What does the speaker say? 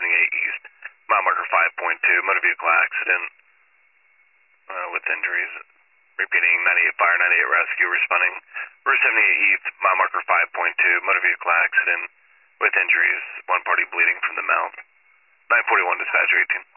East, mile marker 5.2, motor vehicle accident with injuries. Repeating 98 fire, 98 rescue, responding. Route 78 East, mile marker 5.2, motor vehicle accident with injuries. One party bleeding from the mouth. 941 dispatcher 18.